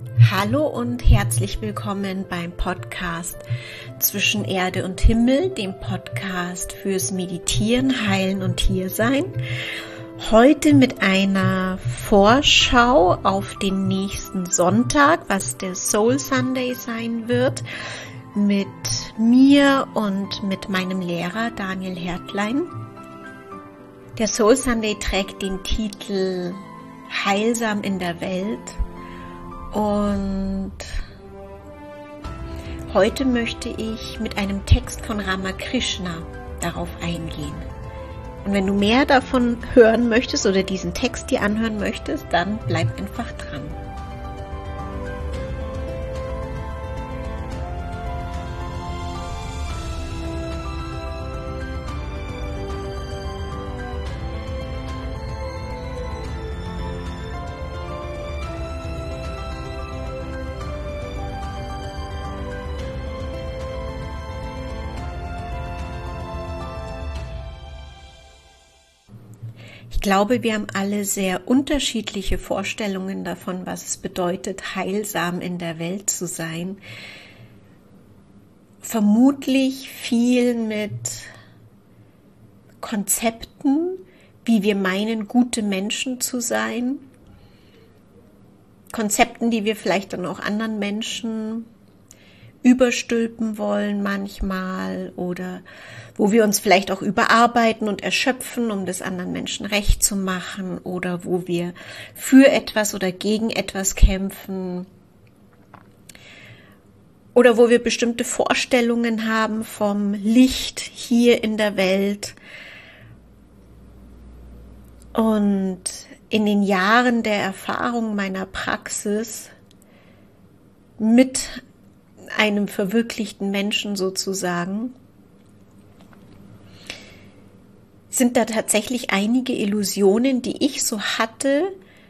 Hallo und herzlich willkommen beim Podcast Zwischen Erde und Himmel, dem Podcast fürs Meditieren, Heilen und Hiersein. Heute mit einer Vorschau auf den nächsten Sonntag, was der Soul Sunday sein wird, mit mir und mit meinem Lehrer Daniel Hertlein. Der Soul Sunday trägt den Titel Heilsam in der Welt. Und heute möchte ich mit einem Text von Ramakrishna darauf eingehen. Und wenn du mehr davon hören möchtest oder diesen Text dir anhören möchtest, dann bleib einfach dran. Ich glaube, wir haben alle sehr unterschiedliche Vorstellungen davon, was es bedeutet, heilsam in der Welt zu sein. Vermutlich viel mit Konzepten, wie wir meinen, gute Menschen zu sein. Konzepten, die wir vielleicht dann auch anderen Menschen überstülpen wollen manchmal oder wo wir uns vielleicht auch überarbeiten und erschöpfen, um das anderen Menschen recht zu machen oder wo wir für etwas oder gegen etwas kämpfen oder wo wir bestimmte Vorstellungen haben vom Licht hier in der Welt. Und in den Jahren der Erfahrung meiner Praxis mit einem verwirklichten Menschen sozusagen, sind da tatsächlich einige Illusionen, die ich so hatte,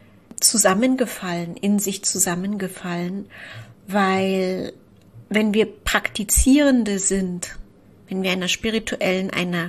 in sich zusammengefallen, weil wenn wir Praktizierende sind, wenn wir einer spirituellen, einer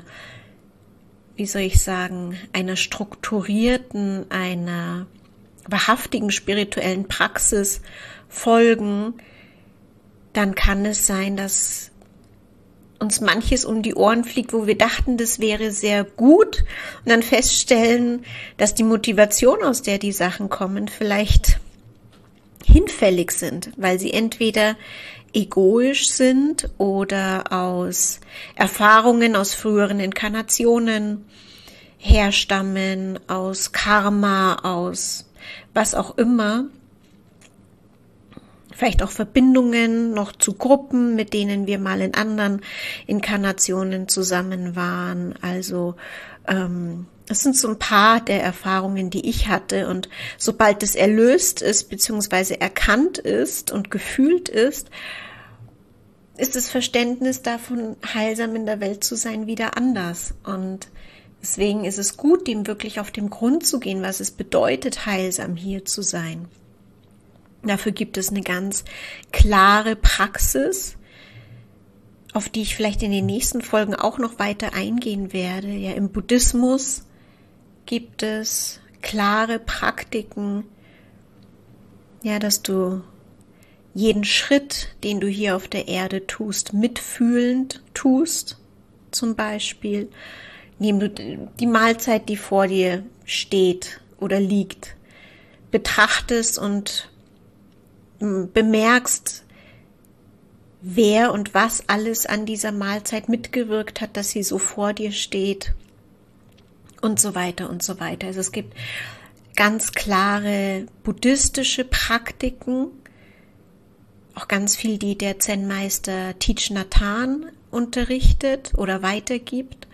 strukturierten, einer wahrhaftigen spirituellen Praxis folgen, dann kann es sein, dass uns manches um die Ohren fliegt, wo wir dachten, das wäre sehr gut und dann feststellen, dass die Motivation, aus der die Sachen kommen, vielleicht hinfällig sind, weil sie entweder egoisch sind oder aus Erfahrungen aus früheren Inkarnationen herstammen, aus Karma, aus was auch immer. Vielleicht auch Verbindungen noch zu Gruppen, mit denen wir mal in anderen Inkarnationen zusammen waren. Also das sind so ein paar der Erfahrungen, die ich hatte. Und sobald es erlöst ist, beziehungsweise erkannt ist und gefühlt ist das Verständnis davon, heilsam in der Welt zu sein, wieder anders. Und deswegen ist es gut, dem wirklich auf den Grund zu gehen, was es bedeutet, heilsam hier zu sein. Dafür gibt es eine ganz klare Praxis, auf die ich vielleicht in den nächsten Folgen auch noch weiter eingehen werde. Ja, im Buddhismus gibt es klare Praktiken, ja, dass du jeden Schritt, den du hier auf der Erde tust, mitfühlend tust, zum Beispiel, indem du die Mahlzeit, die vor dir steht oder liegt, betrachtest und bemerkst, wer und was alles an dieser Mahlzeit mitgewirkt hat, dass sie so vor dir steht und so weiter und so weiter. Also es gibt ganz klare buddhistische Praktiken, auch ganz viel, die der Zen-Meister Thich Nhat Hanh unterrichtet oder weitergibt.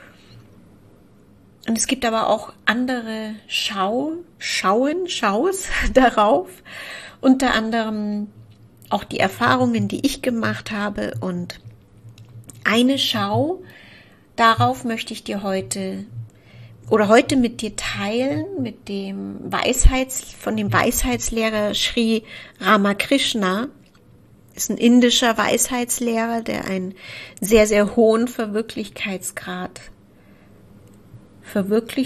Und es gibt aber auch andere Schaus darauf, unter anderem auch die Erfahrungen, die ich gemacht habe. Und eine Schau, darauf möchte ich dir heute mit dir teilen, mit dem von dem Weisheitslehrer Sri Ramakrishna. Ist ein indischer Weisheitslehrer, der einen sehr, sehr hohen Verwirklichungsgrad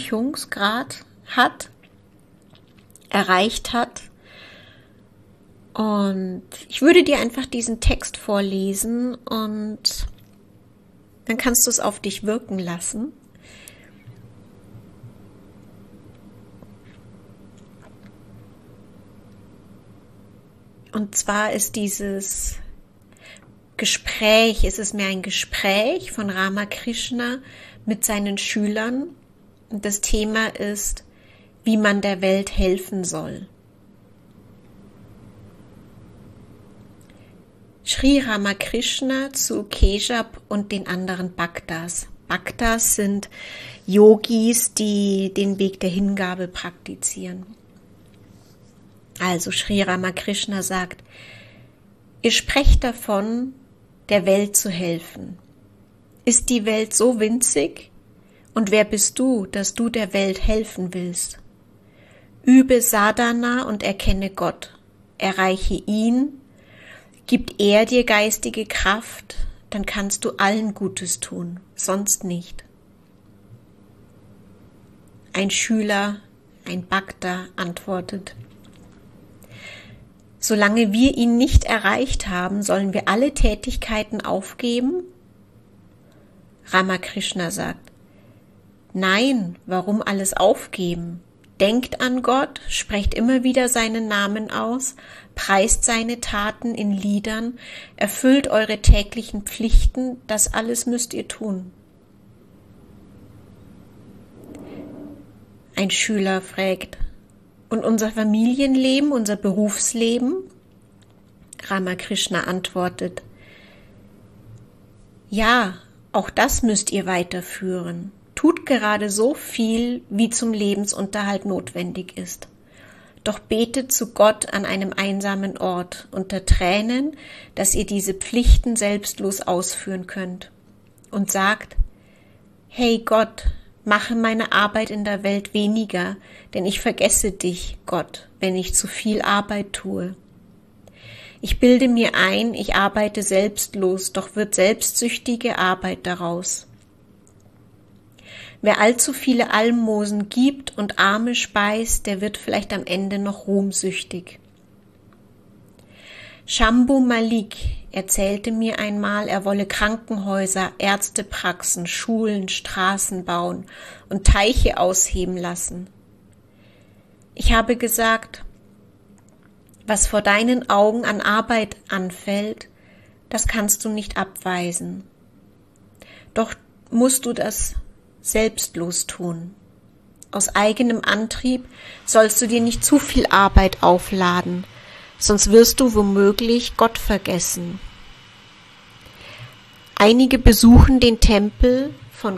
erreicht hat. Und ich würde dir einfach diesen Text vorlesen und dann kannst du es auf dich wirken lassen. Und zwar ist dieses Gespräch, es ist mehr ein Gespräch von Ramakrishna mit seinen Schülern. Und das Thema ist, wie man der Welt helfen soll. Sri Ramakrishna zu Keshab und den anderen Bhaktas. Bhaktas sind Yogis, die den Weg der Hingabe praktizieren. Also Sri Ramakrishna sagt, ihr sprecht davon, der Welt zu helfen. Ist die Welt so winzig? Und wer bist du, dass du der Welt helfen willst? Übe Sadhana und erkenne Gott. Erreiche ihn. Gibt er dir geistige Kraft, dann kannst du allen Gutes tun, sonst nicht. Ein Schüler, ein Bhakta antwortet, solange wir ihn nicht erreicht haben, sollen wir alle Tätigkeiten aufgeben? Ramakrishna sagt, nein, warum alles aufgeben? Denkt an Gott, sprecht immer wieder seinen Namen aus, preist seine Taten in Liedern, erfüllt eure täglichen Pflichten, das alles müsst ihr tun. Ein Schüler fragt, und unser Familienleben, unser Berufsleben? Ramakrishna antwortet, ja, auch das müsst ihr weiterführen. Tut gerade so viel, wie zum Lebensunterhalt notwendig ist. Doch betet zu Gott an einem einsamen Ort unter Tränen, dass ihr diese Pflichten selbstlos ausführen könnt. Und sagt, hey Gott, mache meine Arbeit in der Welt weniger, denn ich vergesse dich, Gott, wenn ich zu viel Arbeit tue. Ich bilde mir ein, ich arbeite selbstlos, doch wird selbstsüchtige Arbeit daraus. Wer allzu viele Almosen gibt und Arme speist, der wird vielleicht am Ende noch ruhmsüchtig. Shambhu Malik erzählte mir einmal, er wolle Krankenhäuser, Ärztepraxen, Schulen, Straßen bauen und Teiche ausheben lassen. Ich habe gesagt, was vor deinen Augen an Arbeit anfällt, das kannst du nicht abweisen. Doch musst du das selbstlos tun. Aus eigenem Antrieb sollst du dir nicht zu viel Arbeit aufladen, sonst wirst du womöglich Gott vergessen. Einige besuchen den Tempel von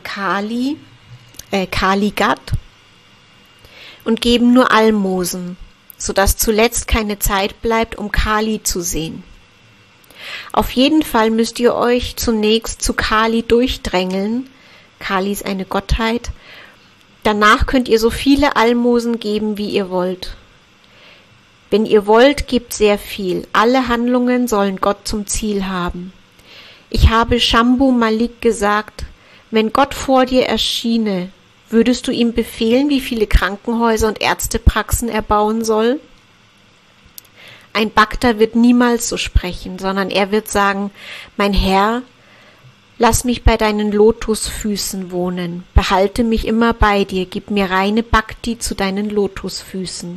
Kaligat und geben nur Almosen, sodass zuletzt keine Zeit bleibt, um Kali zu sehen. Auf jeden Fall müsst ihr euch zunächst zu Kali durchdrängeln. Kali ist eine Gottheit. Danach könnt ihr so viele Almosen geben, wie ihr wollt. Wenn ihr wollt, gebt sehr viel. Alle Handlungen sollen Gott zum Ziel haben. Ich habe Shambhu Malik gesagt, wenn Gott vor dir erschiene, würdest du ihm befehlen, wie viele Krankenhäuser und Ärztepraxen er bauen soll? Ein Bhakta wird niemals so sprechen, sondern er wird sagen, mein Herr, lass mich bei deinen Lotusfüßen wohnen, behalte mich immer bei dir, gib mir reine Bhakti zu deinen Lotusfüßen.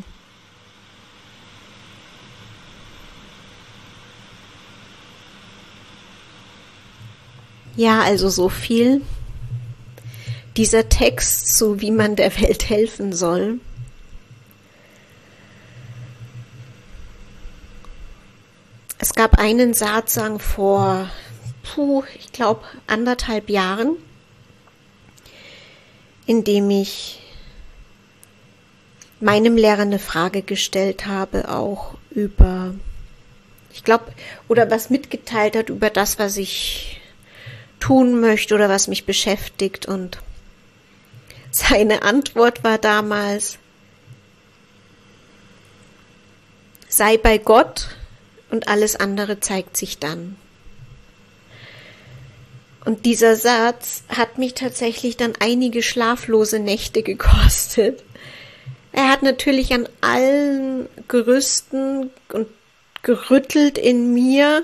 Ja, also so viel. Dieser Text, so wie man der Welt helfen soll. Es gab einen Satsang vor, ich glaube, 1,5 Jahren, in dem ich meinem Lehrer eine Frage gestellt habe, auch über, ich glaube, oder was mitgeteilt hat über das, was ich tun möchte oder was mich beschäftigt. Und seine Antwort war damals, sei bei Gott und alles andere zeigt sich dann. Und dieser Satz hat mich tatsächlich dann einige schlaflose Nächte gekostet. Er hat natürlich an allen Gerüsten und gerüttelt in mir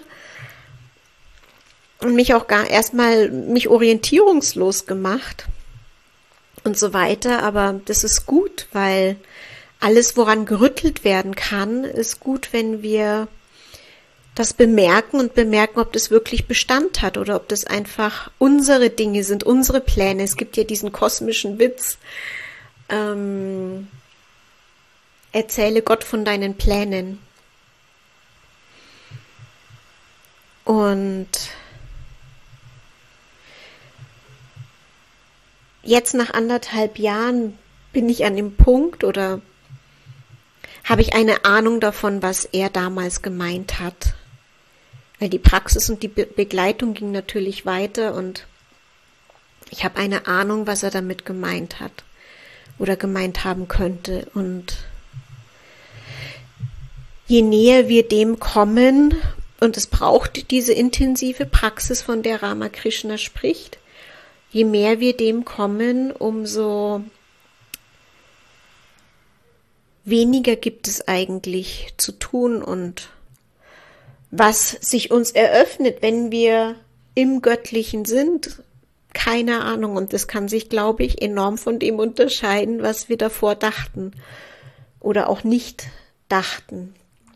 und mich auch erstmal orientierungslos gemacht und so weiter. Aber das ist gut, weil alles, woran gerüttelt werden kann, ist gut, wenn wir das bemerken und bemerken, ob das wirklich Bestand hat oder ob das einfach unsere Dinge sind, unsere Pläne. Es gibt ja diesen kosmischen Witz, erzähle Gott von deinen Plänen. Und jetzt nach 1,5 Jahren bin ich an dem Punkt oder habe ich eine Ahnung davon, was er damals gemeint hat. Weil die Praxis und die Begleitung ging natürlich weiter und ich habe eine Ahnung, was er damit gemeint hat oder gemeint haben könnte. Und je näher wir dem kommen, und es braucht diese intensive Praxis, von der Ramakrishna spricht, je mehr wir dem kommen, umso weniger gibt es eigentlich zu tun und was sich uns eröffnet, wenn wir im Göttlichen sind, keine Ahnung. Und das kann sich, glaube ich, enorm von dem unterscheiden, was wir davor dachten oder auch nicht dachten.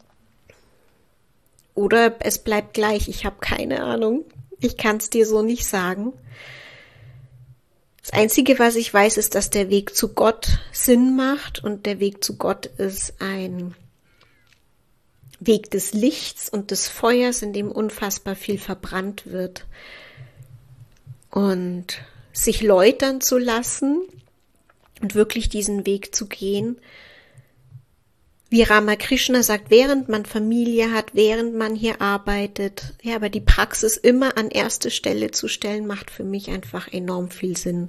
Oder es bleibt gleich, ich habe keine Ahnung. Ich kann es dir so nicht sagen. Das Einzige, was ich weiß, ist, dass der Weg zu Gott Sinn macht und der Weg zu Gott ist ein Weg des Lichts und des Feuers, in dem unfassbar viel verbrannt wird. Und sich läutern zu lassen und wirklich diesen Weg zu gehen, wie Ramakrishna sagt, während man Familie hat, während man hier arbeitet, ja, aber die Praxis immer an erste Stelle zu stellen, macht für mich einfach enorm viel Sinn.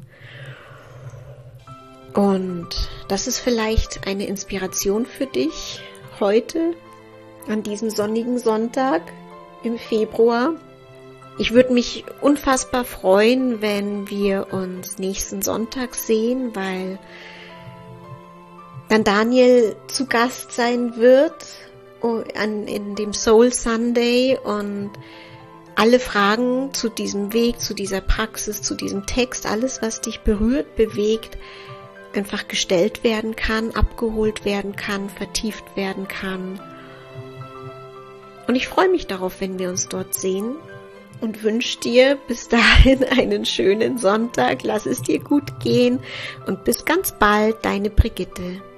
Und das ist vielleicht eine Inspiration für dich heute, an diesem sonnigen Sonntag im Februar. Ich würde mich unfassbar freuen, wenn wir uns nächsten Sonntag sehen, weil dann Daniel zu Gast sein wird in dem Soul Sunday und alle Fragen zu diesem Weg, zu dieser Praxis, zu diesem Text, alles, was dich berührt, bewegt, einfach gestellt werden kann, abgeholt werden kann, vertieft werden kann. Und ich freue mich darauf, wenn wir uns dort sehen und wünsche dir bis dahin einen schönen Sonntag. Lass es dir gut gehen und bis ganz bald, deine Brigitte.